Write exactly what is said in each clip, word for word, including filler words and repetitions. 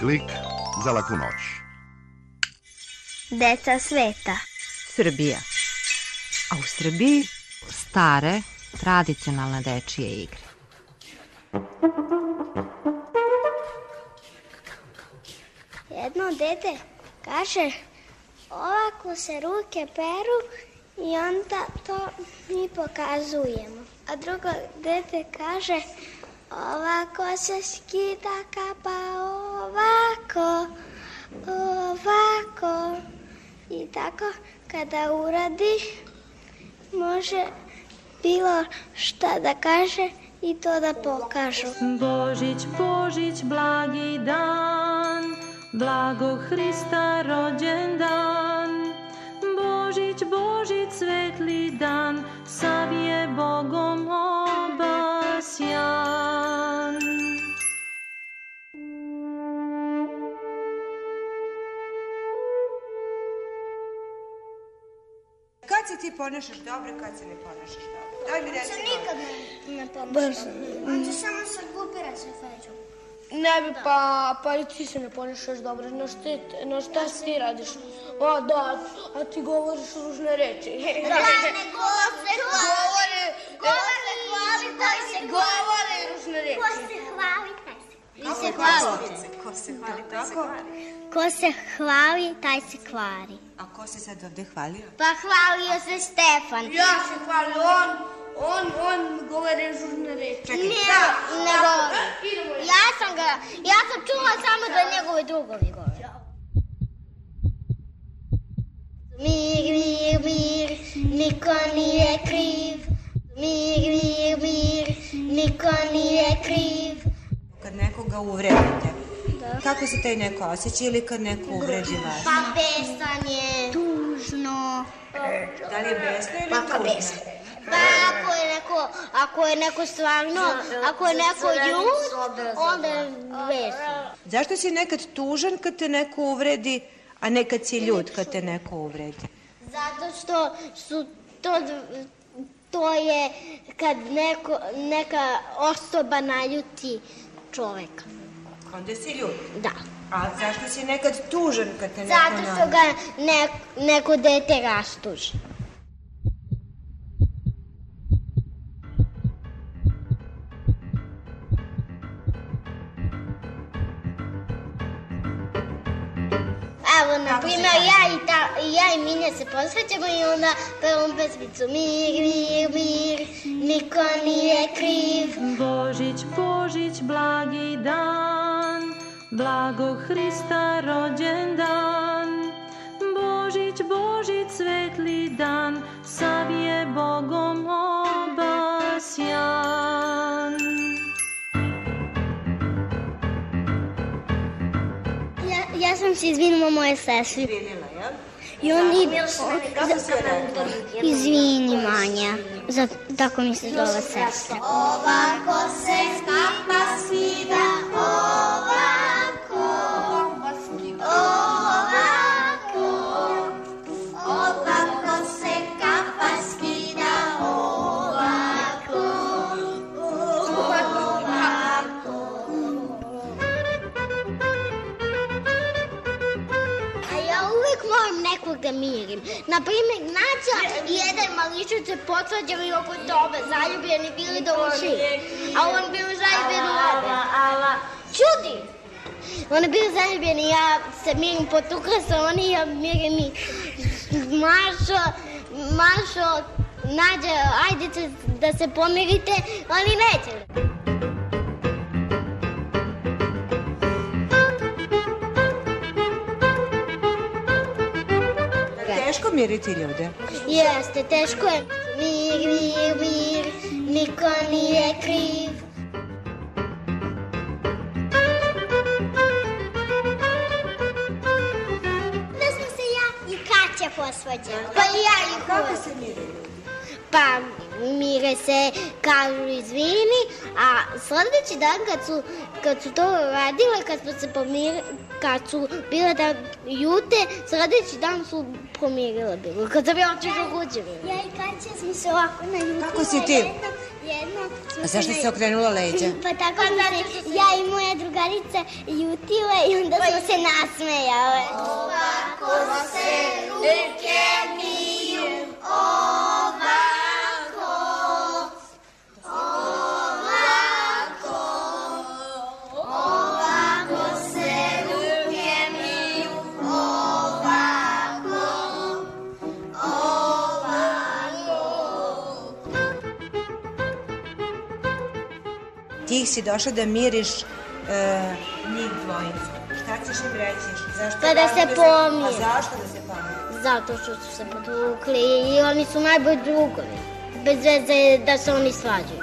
klik za laku noć. Deca sveta. Srbija. A u Srbiji stare, tradicionalne dečije igre. Jedno dete kaže, ovako se ruke peru i onda to mi pokazujemo. A drugo dete kaže, ovako se skida kapa, ovako, ovako. I tako kada uradi, može bilo šta da kaže i to da pokažu. Božić, Božić, blagi dan, blago Hrista rođendan. Božić, Božić, svetli dan, sav je Bogom obasjan. Kad se ti ponašaš dobro, kad se ne ponašaš dobro? Daj mi reci. Se nikad ne ponašaš dobro. On će samo se glupira se feđu. Ne bi, pa, pa i ti se ne ponašaš dobro. No šta, no šta ti radiš? A da, a ti govoriš ružne reči. Da, ne govore, govore, govore, hvali, taj se govore ružne reči. Ko se hvali, taj se Kako je poslovice? Ko se hvali, taj se kvari. Ko se hvali, taj se kvari. A ko se sad ovde hvalio? Pa hvalio se Stefan. Ja se hvalio, on, on, on govore ružne reči. Čekaj, Ne, ne govori. Ja sam ga, ja sam čula samo da njegovi drugovi govore. Mir, mir, mir, niko nije kriv. Mir, mir, mir, niko nije kriv. Kad nekoga uvredite, kako se taj neko osjeća ili kad neko uvredi vas? Pa besan je, tužno. Da li je besno ili Pa tužno? besan. Pa ako je neko, ako je neko stvarno, ako je neko ljud, onda je besan. Zašto si nekad tužan kad te neko uvredi, a nekad si ljud kad te neko uvredi? Zato što su to, to je kad neko, neka osoba naljuti čoveka. Onda si ljud. Da. A zašto si nekad tužan kad te neko Zato naljuti? što ga ne, neko dete rastuži. Evo, na primjer, ja i, ta, ja i Minja se posvećamo i onda pevom pesmicu Mir, mir, mir, niko nije kriv. Božić, Božić, blagi dan, blago Hrista rođendan. Božić, Božić, svetli dan, sav je Bogom obasjan. Ja, ja sam se izvinila moje sestri. Izvinila, jel? I oni... Kako si rekla? Izvini, Manja. Za, tako mi se zove sestra. Ovako se kapa skida, ovako, ovako, ovako se kapa skida, ovako, ovako. A ja uvijek moram nekog da mirim. Naprimjer, Nađa i jedan maličac se potvađali oko tobe, zaljubljeni bili do uši. A on bio zaljubljen u obe. Čudi! On je bio zaljubljen i ja se mirim, potukla se oni i ja mirim i Mašo, Mašo, Nađa, ajdete da se pomirite, oni neće. Teško miriti ljude. Jeste, teško je. Mir, mir, mir, niko nije kriv. Da smo se ja i Katja posvađali. Pa i ja i Kako se miri ljudi? Pa umire se, kažu izvini, a sledeći dan kad su, kad su to radile, kad smo se pomirili, kad su bile da jute, sledeći dan su pomirile bilo. Kad sam ja otišla kuće bilo. Ja i Kaća smo se ovako naljutile. Kako si ti? Jedno, jedno A zašto si se okrenula leđa? Pa tako smo se ja i moja drugarica jutile i onda smo se nasmejale. Ovako se ruke miju, ovako, ovako, ovako se ruke miju, ovako, ovako. Ti si došla da miriš uh, njih dvojicu. Šta ćeš im reći? Zašto Pa da se pomire. A zašto da se pomire? Zato što su se podvukli i oni su najbolji drugovi. Bez veze da se oni svađaju.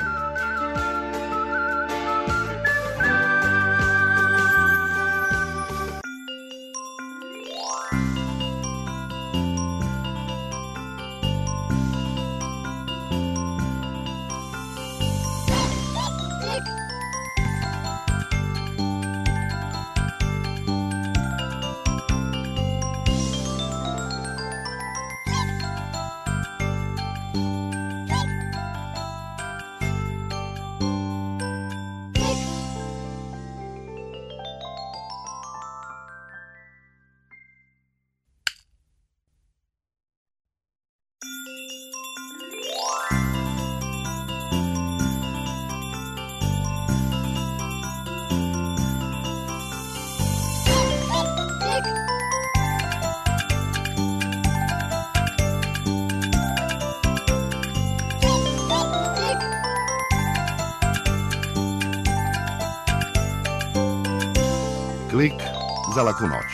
Klik za laku noć.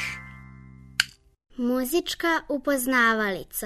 Muzička upoznavalica.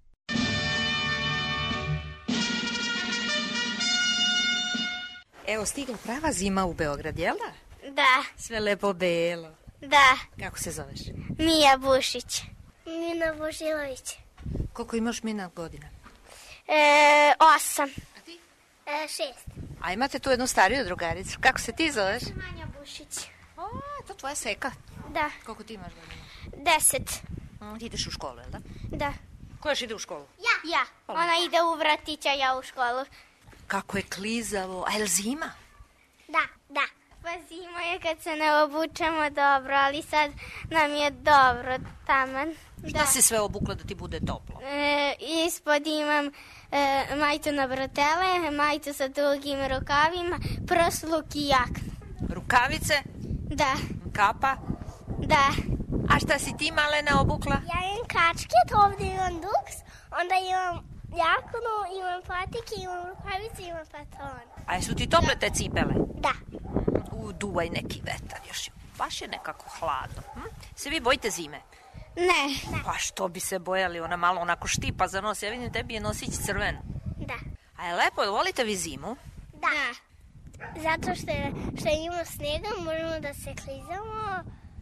Evo, stigla prava zima u Beograd, jel da? Da, Sve lepo belo. da. Kako se zoveš? Mija Bušić. Mina Božilović. Koliko imaš Mina godina? E, osam. A ti? E, šest. A imate tu jednu stariju drugaricu. Kako se ti zoveš? Manja Bušić. O, to tvoja seka. Da, Koliko ti imaš godina? deset. Mm, ti ideš u školu, jel da? Da. Ko još ide u školu? Ja. Ja. Ona ide u vratić, a ja u školu. Kako je klizavo. A je li zima? Da, da. Pa zima je kad se ne obučemo dobro, ali sad nam je dobro, taman. Šta si sve obukla da ti bude toplo? E, ispod imam e, majtu na bretele, majtu sa dugim rukavima, prsluk i jaknu. Rukavice? Da, Kapa? da. A šta si ti, Malena, obukla? Ja imam kačket, ovdje imam duks, onda imam jaknu, imam patike, imam rukavice, imam patron. A jesu ti tople te cipele? Da. U, duvaj neki vetar još. Baš je nekako hladno. Hm? Se vi bojite zime? Ne. Pa što bi se bojali, ona malo onako štipa za nos. Ja vidim, tebi je nosić crven. Da. A je lepo, volite vi zimu? Da. Zato što, je, što ima snega, možemo da se klizamo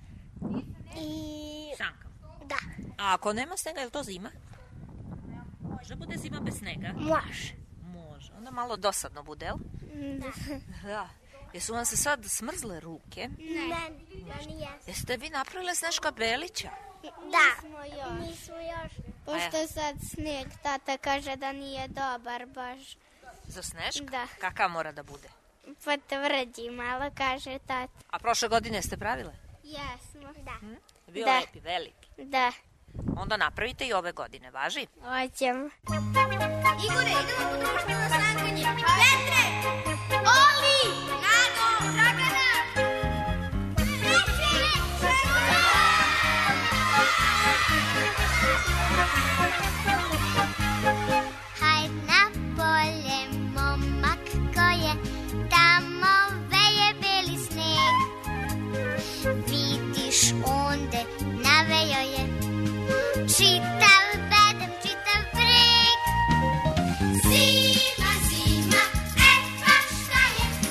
i... Sanka. Da. A ako nema snega, je li to zima? Može da bude zima bez snega? Može. Može. Onda malo dosadno bude, jel? Da. Da. Jesu vam se sad smrzle ruke? Ne, da nije. Jeste vi napravile Sneška Belića? Da. Nismo još. Nismo još. Pošto Pošto sad sneg, tata kaže da nije dobar baš. Za Sneška? Da. Kakav mora da bude? Pa tvrđi malo, kaže tata. A prošle godine ste pravile? Jesmo. Da. Hm? Bio Da. lepi, veliki. Da. Onda napravite i ove godine, važi? Hoćemo. Igore, idemo po društveno snaganje. Petre! Oli! Nano! Dragana! Petre! Hajd na polje, momak ko je, tamo veje beli sneg. Vidiš onde navejo je, čitav bedem, čitav breg. Zima, zima, e pa šta je?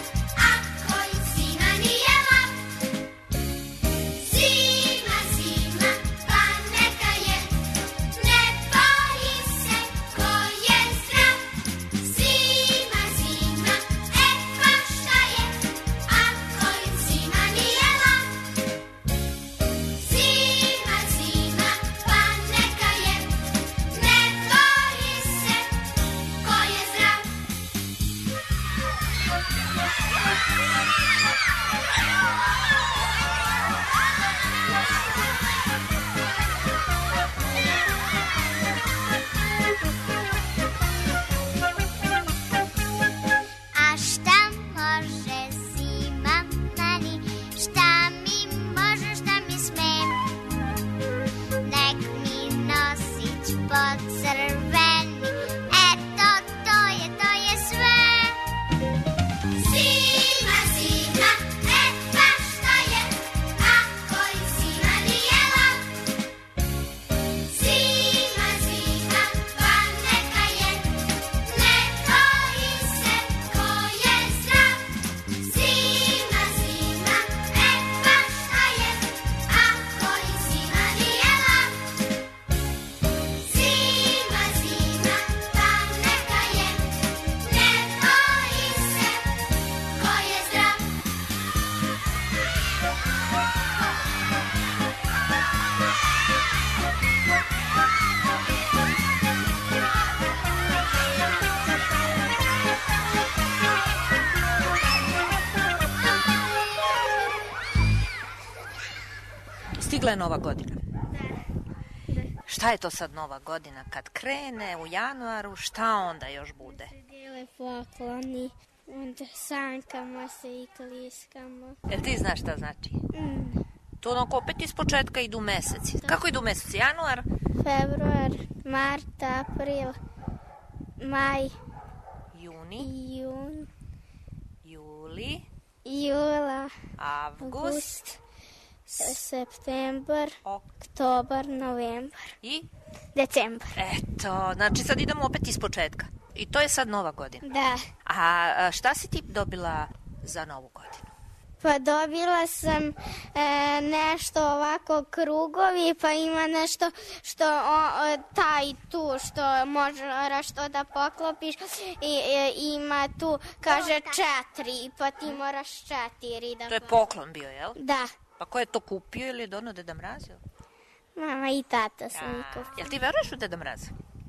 Stigla je Nova godina. Šta je to sad Nova godina? Kad krene u januaru, šta onda još bude? Dijele pokloni, onda sankamo se i kliskamo. Jel ti znaš šta znači? Mm. To onako opet iz početka idu meseci. Kako idu meseci? Januar? Februar, mart, april, maj, Juni, jun, juli, jula, avgust avgust, septembar, ok oktobar, novembar, i... decembar. Eto, znači sad idemo opet iz početka. I to je sad Nova godina. Da. A a šta si ti dobila za Novu godinu? Pa dobila sam e, nešto ovako krugovi, pa ima nešto što o, o, taj tu što možeš to da poklopiš i e, ima tu, kaže četiri, pa ti moraš četiri da To je poklopiš. poklon bio, jel? Da, Pa ko je to kupio ili je donao Deda Mraz? Jel? mama i tata su mi A, kupili. Jel ti veruješ u Deda Mraza?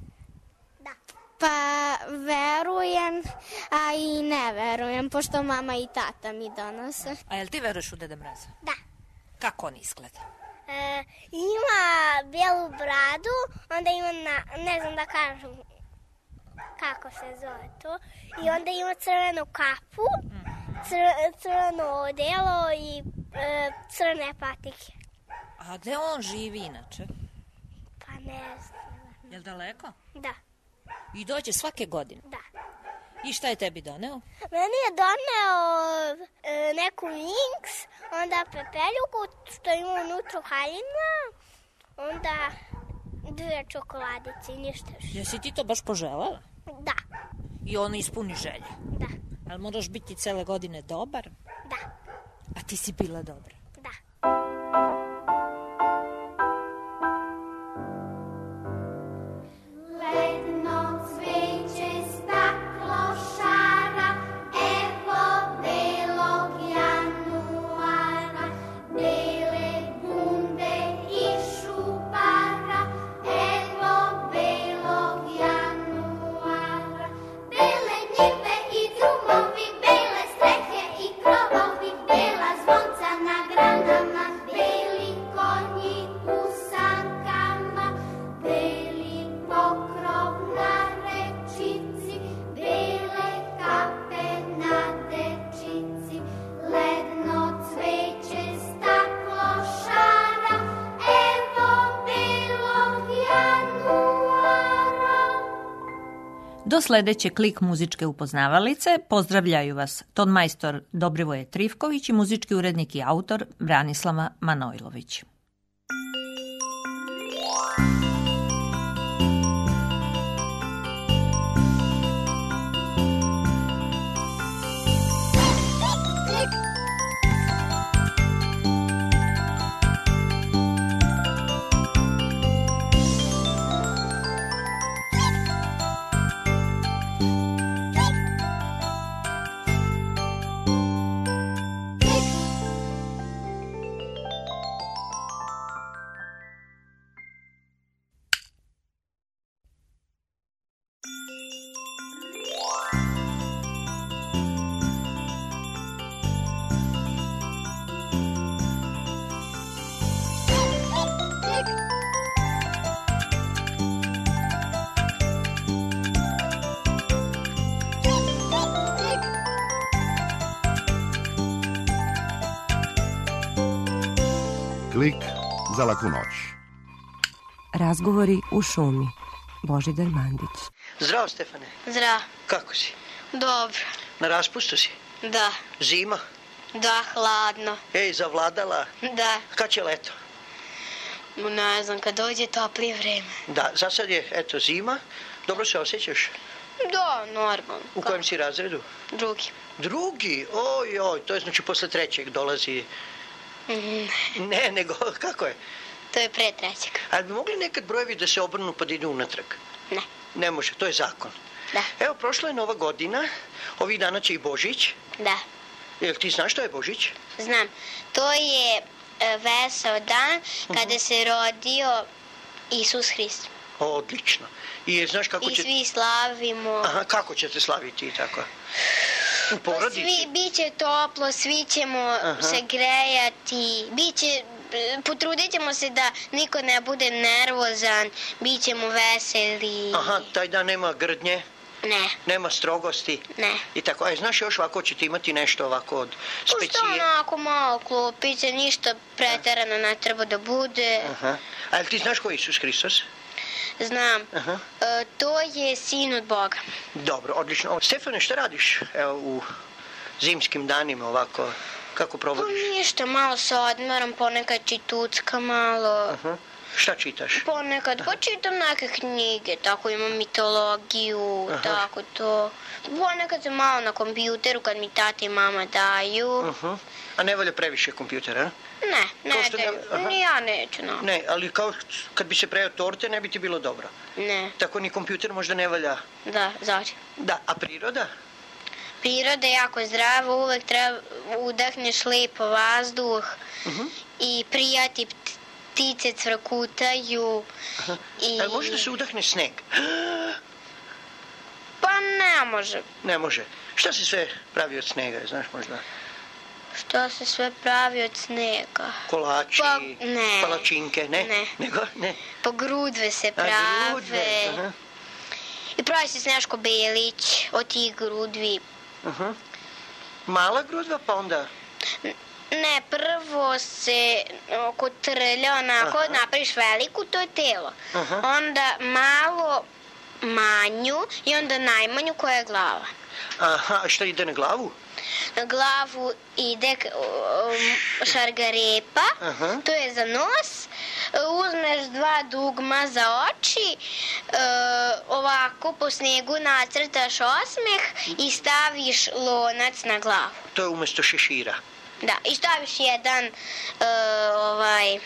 Pa verujem, a i ne verujem, pošto mama i tata mi donose. A jel ti veruješ u Deda Mraza? Da. Kako on izgleda? E, ima bijelu bradu, onda ima, na, ne znam da kažem kako se zove to, i onda ima crvenu kapu, cr, crveno odelo i e, crne patike. A gde on živi inače? Pa ne znam. Jel daleko? Da, I dođe svake godine. da. I šta je tebi doneo? Meni je doneo e, neku Winx, onda pepeljuku što ima unutra haljina, onda dve čokoladice i ništa više. Jesi ti to baš poželjela? Da, I on ispuni želje. da, Ali moraš biti cele godine dobar, da, a ti si bila dobra. da. Ledno cveće staklo šara, evo belog januara, bele bunde i šupara, evo belog januara. Bele njive i drumovi, bele strehe i krovovi, bela zvonca na granama, beli konji u sankama, beli pokrov na rečici, bele kape na dečici, ledno cveće staklo šara, evo belog januara. Do sledeće Klik muzičke upoznavalice pozdravljaju vas tonmajstor Dobrivoje Trifković i muzički urednik i autor Branislava Manojlović. Klik za laku noć. Razgovori u šumi. Božidar Mandić. Zdravo, Stefane. Zdravo. Kako si? Dobro. Na raspustu si? Da. Zima? Da, hladno. Ej, zavladala? Da. Kad će leto? Ne znam, kad dođe toplije vreme. Da, za sad je, eto, zima. Dobro se osjećaš? Da, normalno. U kojem si razredu? Drugi. Drugi? Oj, oj, to je znači posle trećeg dolazi... Mm, Ne, nego, kako je? to je pre trećeg. Ali bi mogli nekad brojevi da se obrnu pa da idu unatrag? Ne. Ne može, to je zakon. Da. Evo, prošla je Nova godina, ovih dana će i Božić. Da. Jel ti znaš što je Božić? Znam. To je e, veseo dan kada se rodio Isus Hrist. Odlično. I znaš kako I će... svi slavimo. Aha, kako ćete slaviti i tako? U porodici? Svi, biće toplo, svi ćemo Aha. se grejati, biće potrudit ćemo se da niko ne bude nervozan, bit ćemo veseli. Aha, taj dan nema grdnje? Ne. Nema strogosti? Ne. I tako, aj, znaš još ovako ćete imati nešto ovako od specije? Što onako malo klopice, ništa preterano ne treba da bude. Aha. A jel ti znaš ko je Isus Hristos? Znam. Aha. E, to je sin od Boga. Dobro, odlično. Stefane, šta radiš evo, u zimskim danima ovako? Kako provodiš? Pa ništa, malo se odmaram, ponekad čitucka malo. Aha. Šta čitaš? Ponekad, pa čitam neke knjige, tako imam mitologiju, Aha. tako to. Ponekad sam malo na kompjuteru kad mi tata i mama daju. Aha. A ne volja previše kompjutera? Ne, Kao ne što ne- daju, aha. ni ja neću, no. Ne, ali kao kad bi se prejao torte ne bi ti bilo dobro. Ne, Tako ni kompjuter možda ne valja. da, znači. Da, a priroda? Priroda je jako zdrava, uvek treba udahneš lepo vazduh Uh-huh. i prijati ptice cvrkutaju. I... Jel može da se udahne sneg? Pa ne može. Ne može. Šta se sve pravi od snega, znaš možda? Što se sve pravi od snega? Kolači, Pa, ne. palačinke, ne? Ne. Nego, ne. Pa grudve se A, prave. grudve, aha. I pravi se Sneško Belić od tih grudvi. Aha. Mala grudva, pa onda... Ne, prvo se oko trlja, onako, Aha. napraviš veliku, to je telo. Aha. Onda malo manju i onda najmanju koja je glava. Aha, a šta ide na glavu? Na glavu ide k- um, šargarepa, Aha. to je za nos. Uzmeš dva dugma za oči, e, ovako po snegu nacrtaš osmeh i staviš lonac na glavu. To je umjesto šešira. Da, i staviš jedan e, ovaj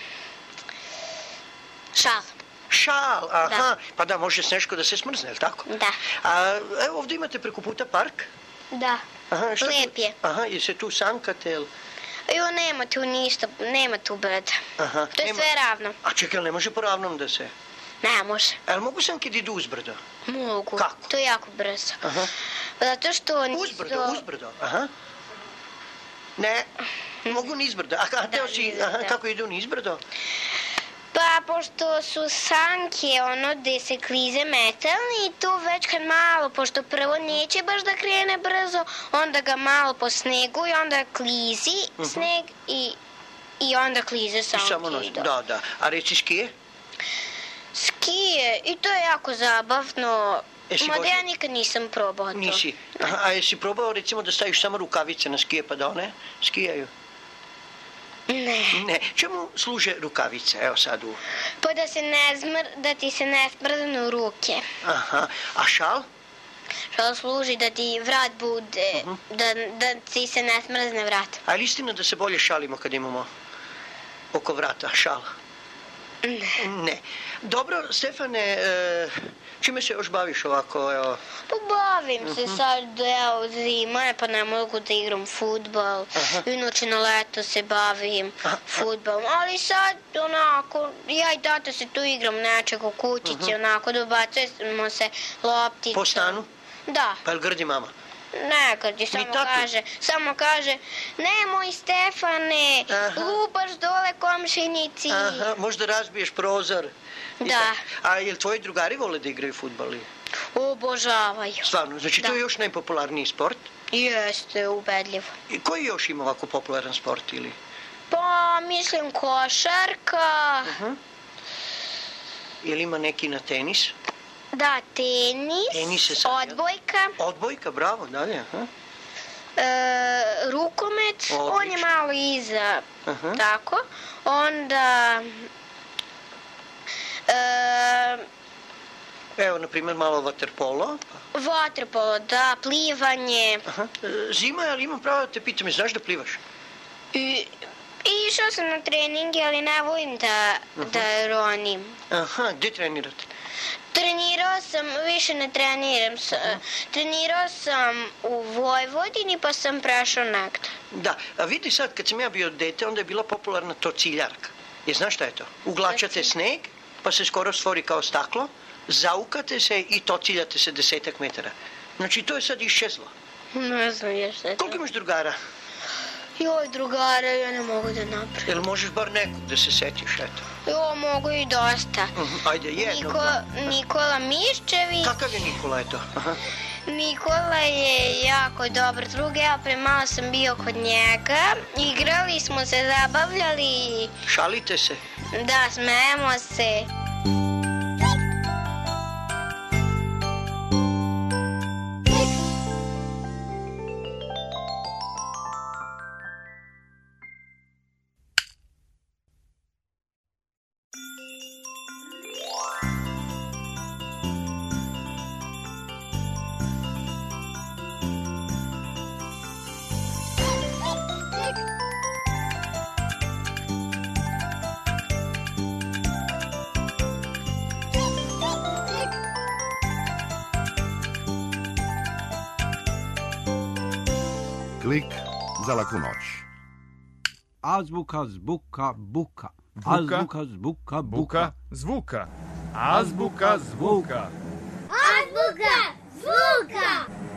šal. Šal, aha. Da. Pa da, može Sneško da se smrzne, jel tako? Da. A evo ovdje imate preko puta park? Da. Aha, šta tu- Lep je. Aha, je se tu sankate, jel? Jo, nema tu ništa, nema tu brda. Aha. To je nema- sve ravno. A čekaj, jel ne može po ravnom da se... Ne može. A jel mogu sanke da idu uzbrdo? Mogu. Kako? To je jako brzo. Aha. Zato što nisu... Uzbrdo, uzbrdo, aha. Ne, mogu nizbrdo. A ka- teo si, nizbrdo. aha, kako idu nizbrdo? Pa, pošto su sanke, ono, gde se klize metalni, i tu već kad malo, pošto prvo neće baš da krene brzo, onda ga malo po snegu i onda klizi sneg i, i onda klize I sanke. samo nos, idu. da, da. A reci skije? Skije, i to je jako zabavno. Jesi Mada vozio? ja nikad nisam probao to. Nisi. Aha, a jesi probao recimo da staviš samo rukavice na skije pa da one skijaju? Ne. Ne. Čemu služe rukavice? Evo sad u... Pa da, se ne zmr, da ti se ne smrznu ruke. Aha. A šal? Što služi da ti vrat bude, Mhm. da, da ti se ne smrzne vrat. A je li istina da se bolje šalimo kad imamo oko vrata šal? Ne. Ne. Dobro, Stefane, e, čime se još baviš ovako, evo? Pa bavim se sad, evo, zima je, pa ne mogu da igram fudbal. Aha. Inače na leto se bavim Aha. fudbalom. Ali sad, onako, ja i tata se tu igram nečeg u kućici, onako, dobacujemo se lopticom. Po stanu? Da. Pa jel grdi mama? Nekad je samo tatu? kaže, samo kaže, nemoj Stefane, Aha. lupaš dole komšinici. Aha, možda razbiješ prozor. I Da. tako. A jel tvoji drugari vole da igraju fudbal? Obožavaju. Stvarno, znači to Da. je još najpopularniji sport. Jeste, ubedljivo. I koji još ima ovako popularan sport ili? Pa, mislim košarka, Aha. Jel ima neki na tenis? da, tenis, Tenis je sad, jel? odbojka, Odbojka, bravo, dalje. Aha. e, rukomet, on je Odlično. malo iza, Aha. tako. Onda, e, Evo, na primjer, malo vaterpolo. vaterpolo, da, plivanje. Aha. E, Zima je, ali imam pravo da te pitam, znaš da plivaš? I, išao sam na treninge, ali ne volim da, da ronim. Aha, gdje trenirate? Trenirao sam, više ne treniram. S, trenirao sam u Vojvodini, pa sam prešao negde. Da, a vidi sad, kad sam ja bio dete, onda je bila popularna to ciljarka. Je znaš šta je to? Uglačate sneg, pa se skoro stvori kao staklo, zaukate se i tociljate se desetak metara. Znači, to je sad iščezlo. Ne znam još šta je to. Koliko imaš drugara? Joj, drugare, ja ne mogu da napravim. Jel možeš bar nekog da se setiš, eto? Jo, mogu i dosta. Uh-huh. Ajde, je, Niko, dobro. Nikola Miščević. Kakav je Nikola, eto? Aha. Nikola je jako dobar drug, ja pre malo sam bio kod njega, igrali smo se, zabavljali. Šalite se? Da, smejemo se. Klik za laku noć. Azbuka, zbuka, buka. Buka, Azbuka, zbuka, buka. buka, zvuka. Azbuka, zvuka. Azbuka, zvuka.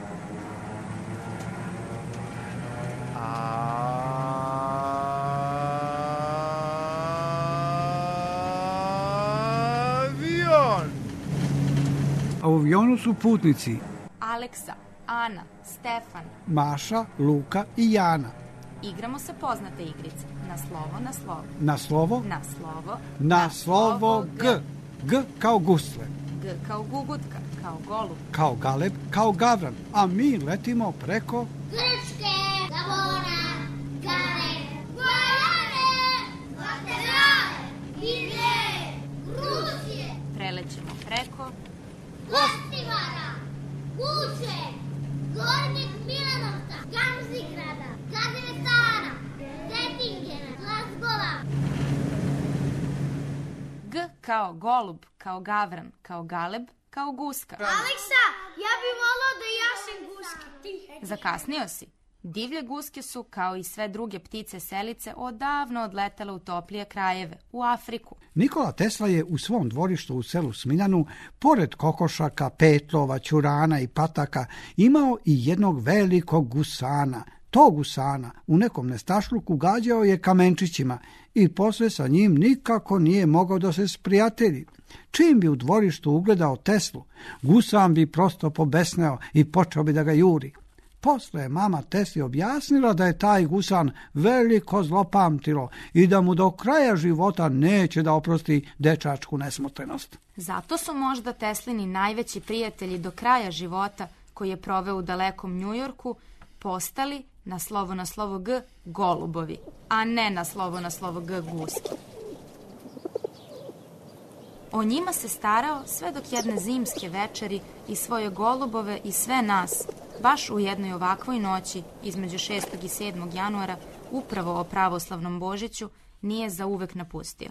Avion. A u avionu su putnici Aleksa, Ana, Stefan, Maša, Luka i Jana. Igramo se poznate igrice. Na slovo, na slovo. Na slovo, Na slovo. na slovo G. G kao gusle, G kao gugutka, kao golub. kao galeb, kao gavran. A mi letimo preko Grčke, Gabona, Gane, Gvajane, Laterale, Indije, Rusije, Prelećemo preko Kostivara, Guče, Gornjeg Milanovca, Gamzigrada, Kazimestana, Detingena, Glazgova. G kao golub, kao gavran, kao galeb, kao guska. Aleksa, ja bih volao da ja sam guski. Zakasnio si. Divlje guske su, kao i sve druge ptice selice, odavno odletele u toplije krajeve, u Afriku. Nikola Tesla je u svom dvorištu u selu Smiljanu, pored kokošaka, petlova, ćurana i pataka, imao i jednog velikog gusana. Tog gusana u nekom nestašluku gađao je kamenčićima i posle sa njim nikako nije mogao da se sprijatelji. Čim bi u dvorištu ugledao Teslu, gusan bi prosto pobesneo i počeo bi da ga juri. Posle je mama Tesli objasnila da je taj gusan veliko zlopamtilo i da mu do kraja života neće da oprosti dečačku nesmotrenost. Zato su možda Teslini najveći prijatelji do kraja života, koji je proveo u dalekom Njujorku, postali na slovo na slovo G golubovi, a ne na slovo na slovo G guski. O njima se starao sve dok jedne zimske večeri i svoje golubove i sve nas, baš u jednoj ovakvoj noći između šestog i sedmog januara, upravo o pravoslavnom Božiću, nije zauvek napustio.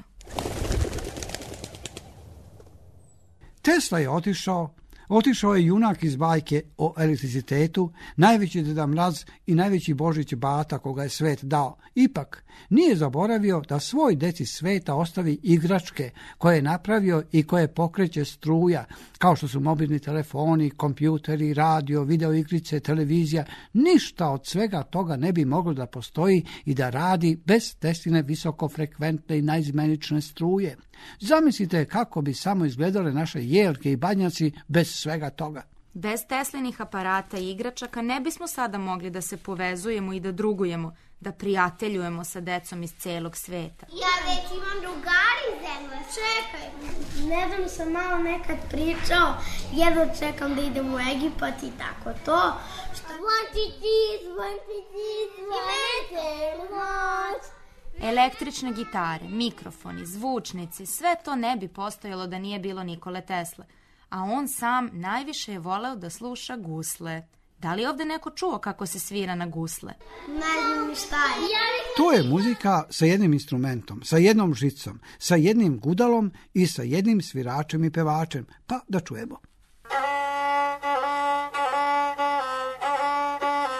Tesla je otišao, otišao je junak iz bajke o elektricitetu, najveći Deda Mraz i najveći Božić Bata koga je svet dao. Ipak, nije zaboravio da svoj deci sveta ostavi igračke koje je napravio i koje pokreće struja, kao što su mobilni telefoni, kompjuteri, radio, videoigrice, televizija. Ništa od svega toga ne bi moglo da postoji i da radi bez Tesline visokofrekventne i najizmenične struje. Zamislite kako bi samo izgledale naše jelke i badnjaci bez svega toga. Bez Teslinih aparata i igračaka ne bismo sada mogli da se povezujemo i da drugujemo, da prijateljujemo sa decom iz celog sveta. Ja već imam drugari iz Engleske. Čekaj, Nedavno sam malo nekad pričao, jedno čekam da idem u Egipat i tako to. Zvončići, zvončići, zvonite noć. Električne gitare, mikrofoni, zvučnici, sve to ne bi postojalo da nije bilo Nikole Tesle. A on sam najviše je voleo da sluša gusle. Da li je ovde neko čuo kako se svira na gusle? Ne znam šta je. To je muzika sa jednim instrumentom, sa jednom žicom, sa jednim gudalom i sa jednim sviračem i pevačem. Pa da čujemo.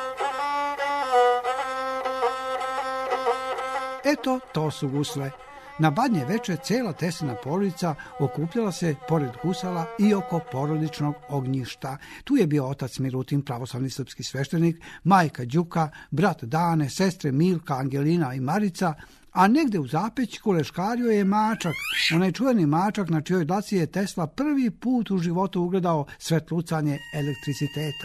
Eto, to su gusle. Na Badnje veče cela Teslina porodica okupljala se pored gusala i oko porodičnog ognjišta. Tu je bio otac Milutin, pravoslavni srpski sveštenik, majka Đuka, brat Dane, sestre Milka, Angelina i Marica, a negde u zapećku leškario je mačak, onaj čuveni mačak na čijoj dlaci je Tesla prvi put u životu ugledao svetlucanje elektriciteta.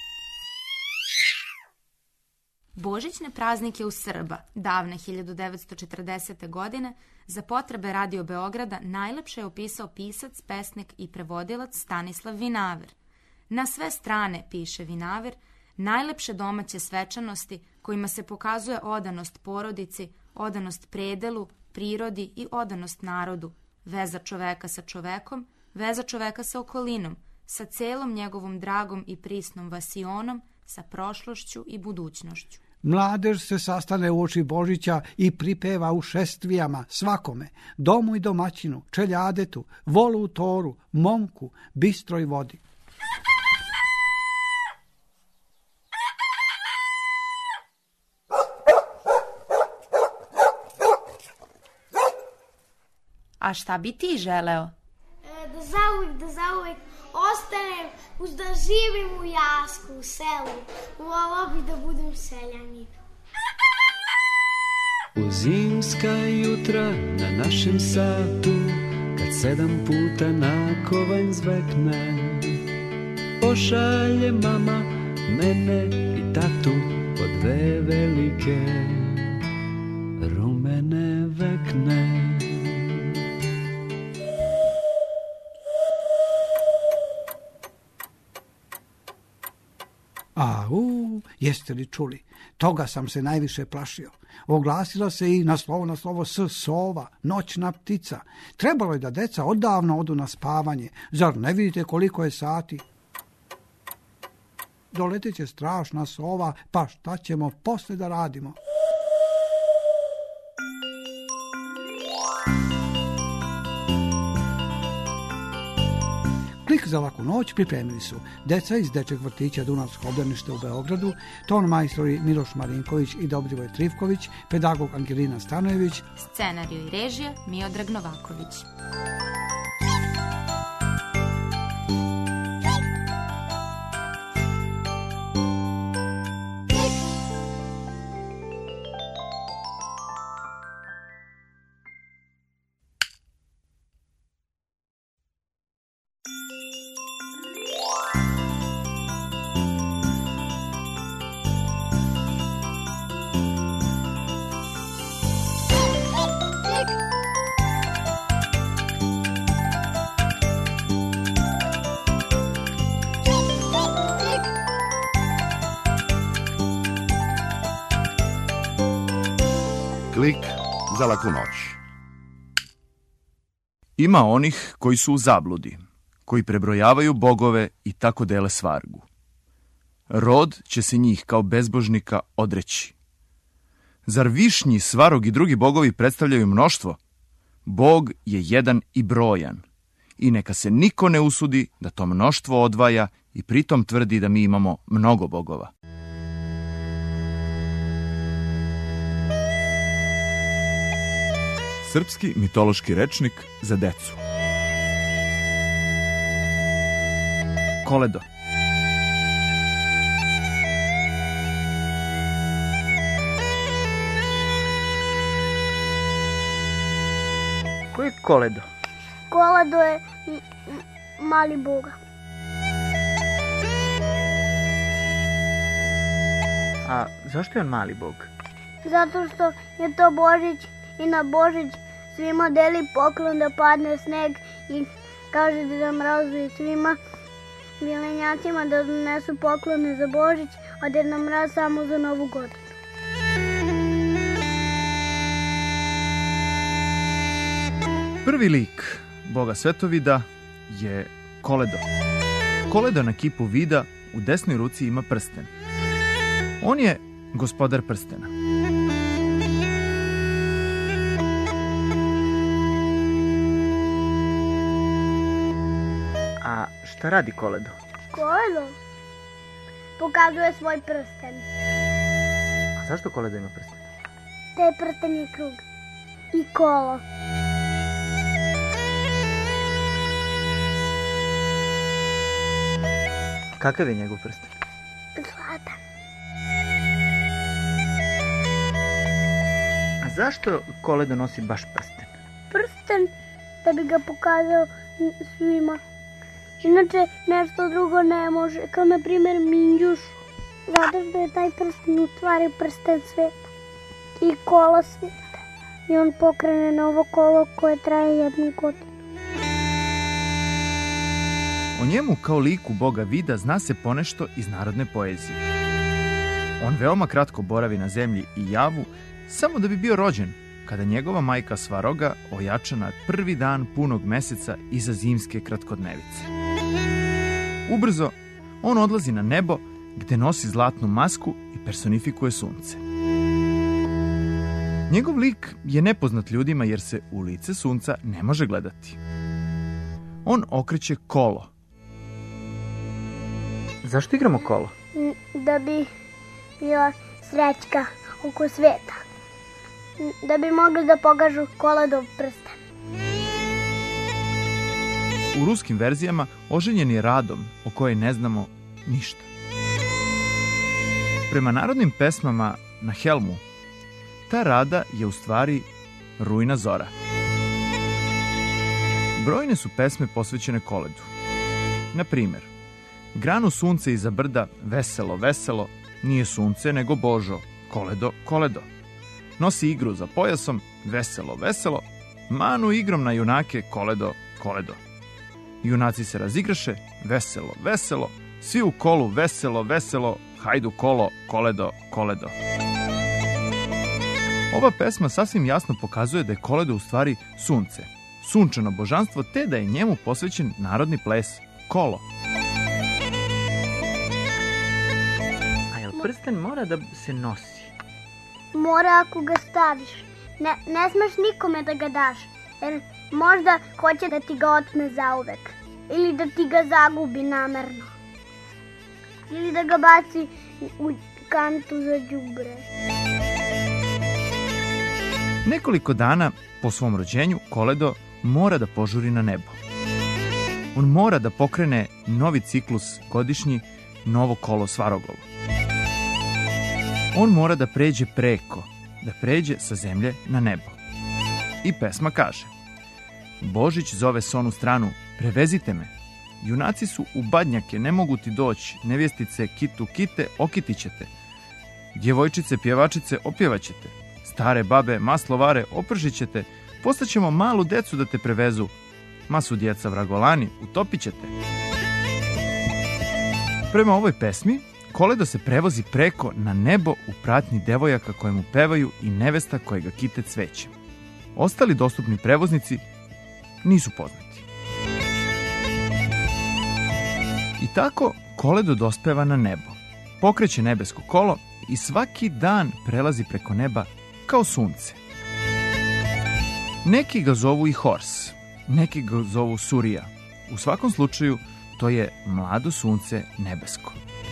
Božićne praznike u Srba, davne hiljadu devetsto četrdesete. godine, za potrebe Radio Beograda najlepše je opisao pisac, pesnik i prevodilac Stanislav Vinaver. Na sve strane, piše Vinaver, najlepše domaće svečanosti kojima se pokazuje odanost porodici, odanost predelu, prirodi i odanost narodu, veza čoveka sa čovekom, veza čoveka sa okolinom, sa celom njegovom dragom i prisnom vasionom, sa prošlošću i budućnošću. Mladež se sastane u oči Božića i pripeva u šestvijama svakome, domu i domaćinu, čeljadetu, volu u toru, momku, bistroj vodi. A šta bi ti želeo? E, da zauvijek, da zauvijek ostanem, uz da živim u Jasku, u selu. Volao bi da budem seljanin. U zimska jutra na našem satu, kad sedam puta na kovanj zvekne, pošalje mama mene i tatu po dve velike rumene vekne. Au, jeste li čuli? Toga sam se najviše plašio. Oglasila se i na slovo na slovo s sova, noćna ptica. Trebalo je da deca odavno odu na spavanje. Zar ne vidite koliko je sati? Doletit će strašna sova, pa šta ćemo posle da radimo? Klik za laku noć pripremili su deca iz dečeg vrtića Dunavsko obdanište u Beogradu, ton majstori Miloš Marinković i Dobrivoje Trifković, pedagog Angelina Stanojević, scenariju i režija Miodrag Novaković. Klik za laku noć. Ima onih koji su u zabludi, koji prebrojavaju bogove i tako dele svargu. Rod će se njih kao bezbožnika odreći. Zar višnji, svarog i drugi bogovi predstavljaju mnoštvo? Bog je jedan i brojan. I neka se niko ne usudi da to mnoštvo odvaja i pritom tvrdi da mi imamo mnogo bogova. Srpski mitološki rečnik za decu. Koledo. Ko je Koledo? Koledo je mali boga. A zašto je on mali bog? Zato što je to Božić i na Božić svima deli poklon da padne sneg i kaže Deda Mrazu i svima milenjacima da donesu poklone za Božić, a Deda Mraz samo za Novu godinu. Prvi lik boga Svetovida je Koledo. Koledo na kipu vida u desnoj ruci ima prsten. On je gospodar prstena. A šta radi Koledo? Koledo pokazuje svoj prsten. A zašto Koledo ima prsten? Taj prsten je krug i kolo. Kakav je njegov prsten? Zlatan. A zašto Koledo nosi baš prsten? Prsten da bi ga pokazao svima. Inače nešto drugo ne može, kao na primjer Minđuš. Zato što je taj prsten u stvari prsten sveta i kola sveta. I on pokrene novo kolo koje traje jednu godinu. O njemu kao liku boga Vida zna se ponešto iz narodne poezije. On veoma kratko boravi na zemlji i javu, samo da bi bio rođen, kada njegova majka Svaroga ojača na prvi dan punog meseca iza zimske kratkodnevice. Ubrzo, on odlazi na nebo, gde nosi zlatnu masku i personifikuje sunce. Njegov lik je nepoznat ljudima jer se u lice sunca ne može gledati. On okreće kolo. Zašto igramo kolo? Da bi bila srećka oko sveta. Da bi mogli da pokažu Koledov prsten. U ruskim verzijama oženjen je Radom, o kojoj ne znamo ništa. Prema narodnim pesmama na helmu, ta Rada je u stvari Rujna Zora. Brojne su pesme posvećene Koledu. Na primjer, granu sunce iza brda, veselo, veselo, nije sunce nego Božo, Koledo, Koledo. Nosi igru za pojasom, veselo, veselo, manu igrom na junake, Koledo, Koledo. Junaci se razigraše, veselo, veselo, svi u kolu, veselo, veselo, hajdu kolo, Koledo, Koledo. Ova pesma sasvim jasno pokazuje da je Koledo u stvari sunce, sunčano božanstvo, te da je njemu posvećen narodni ples kolo. A jel prsten mora da se nosi? Mora ako ga staviš. Ne, ne smeš nikome da ga daš, jer možda hoće da ti ga otme zauvek. Ili da ti ga zagubi namerno. Ili da ga baci u kantu za đubre. Nekoliko dana po svom rođenju Koledo mora da požuri na nebo. On mora da pokrene novi ciklus godišnji, novo kolo Svarogovo. On mora da pređe preko, da pređe sa zemlje na nebo. I pesma kaže: Božić zove s onu stranu, prevezite me. Junaci su u badnjake, ne mogu ti doći, nevjestice kitu kite, okitićete. Djevojčice, pjevačice, opjevaćete. Stare babe, maslovare, opržit ćete. Postaćemo malu decu da te prevezu. Masu djeca vragolani, utopit ćete. Prema ovoj pesmi, Koledo se prevozi preko na nebo u pratnji devojaka koje mu pevaju i nevesta koje ga kite cvećem. Ostali dostupni prevoznici nisu poznati. I tako Koledo dospeva na nebo, pokreće nebesko kolo i svaki dan prelazi preko neba kao sunce. Neki ga zovu i Hors, neki ga zovu Surija. U svakom slučaju, to je mlado sunce nebesko.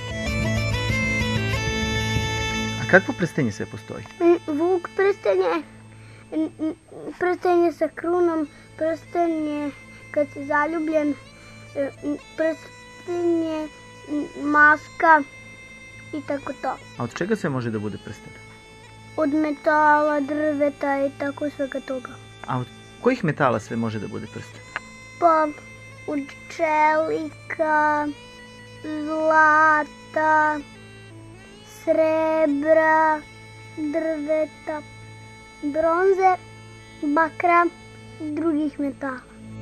A kakvo prstenje sve postoji? Vuk prstenje, prstenje sa krunom, prstenje kad si zaljubljen, prstenje, maska i tako to. A od čega sve može da bude prsten? Od metala, drveta i tako svega toga. A od kojih metala sve može da bude prsten? Pa od čelika, zlata, srebra, drveta, bronze, bakra i drugih metala.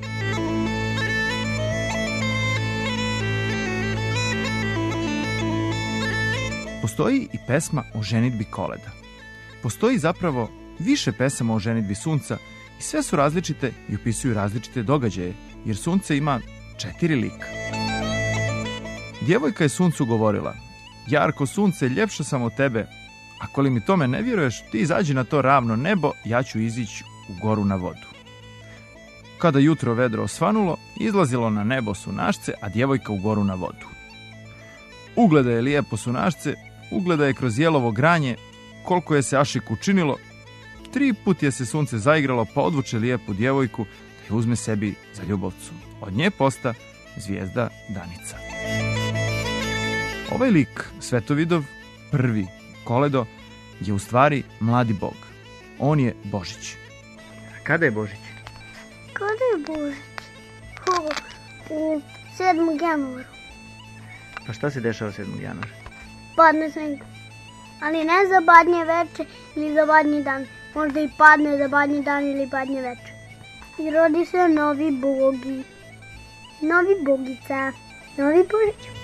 Postoji i pesma o ženidbi Koleda. Postoji zapravo više pesama o ženidbi sunca i sve su različite i opisuju različite događaje, jer sunce ima četiri lika. Djevojka je suncu govorila: Jarko sunce, ljepša sam od tebe. Ako li mi tome ne vjeruješ, ti izađi na to ravno nebo, ja ću izići u goru na vodu. Kada jutro vedro osvanulo, izlazilo na nebo sunašce, a djevojka u goru na vodu. Ugleda je lijepo sunašce, ugleda je kroz jelovo granje, koliko je se Ašik učinilo, tri put je se sunce zaigralo, pa odvuče lijepu djevojku da je uzme sebi za ljubavcu. Od nje posta zvijezda Danica. Ovaj lik, Svetovidov, prvi Koledo, je u stvari mladi bog. On je Božić. Kada je Božić? Kada je Božić? O, u sedmog januara. Pa šta se dešava sedmog januara? Padne sneg. Ali ne za badnje veče ili za badnji dan. Možda i padne za badnji dan ili badnje veče. I rodi se novi bogi. Novi bogica. Novi Božić.